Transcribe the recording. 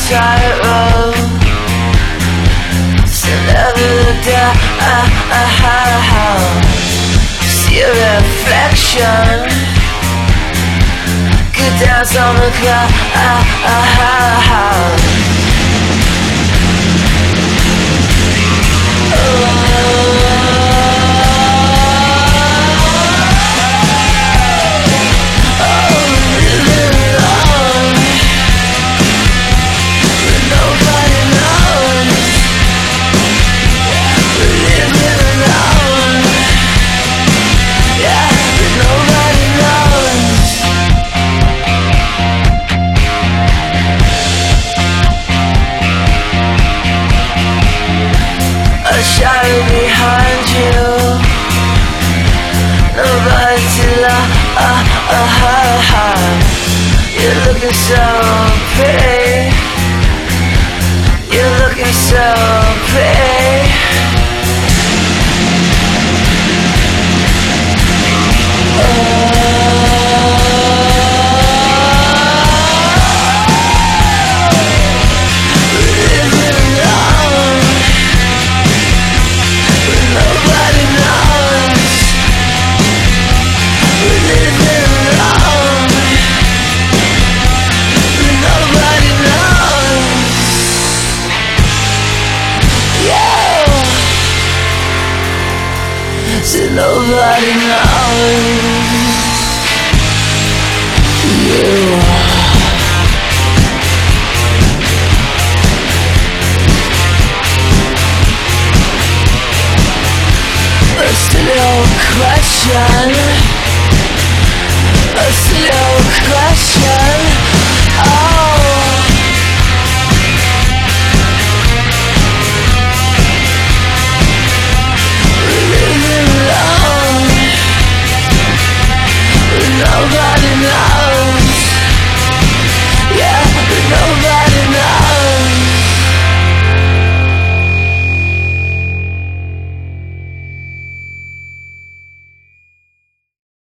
tightrope. So never look down. See a reflection. Good dance on the cloud. Shadow behind you. Nobody to love. You're looking so pretty. You're looking so pretty. So nobody knows you. But still question.